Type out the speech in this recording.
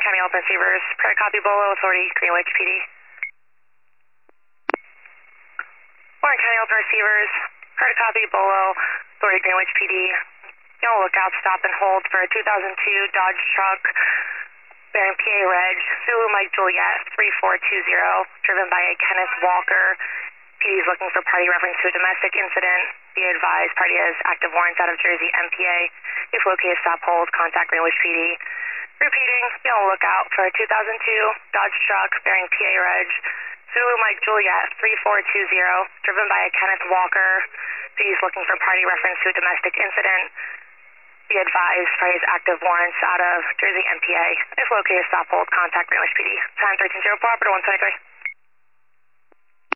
Warren County Open Receivers, prior copy Bolo, Authority, Greenwich PD. Warren County Open Receivers, prior copy Bolo, Authority, Greenwich PD. Be on the lookout, stop and hold for a 2002 Dodge truck bearing PA Reg, Zulu Mike Juliet 3420, driven by a Kenneth Walker. PD is looking for party reference to a domestic incident. Be advised, party has active warrants out of Jersey MPA. If located, stop, hold, contact Greenwich PD. Repeating, be on the lookout for a 2002 Dodge truck bearing PA Reg, Zulu Mike Juliet 3420, driven by a Kenneth Walker. PD is looking for party reference to a domestic incident. Be advised, party has active warrants out of Jersey MPA. If located, stop, hold, contact Greenwich PD. Time 13-0, Operator 123.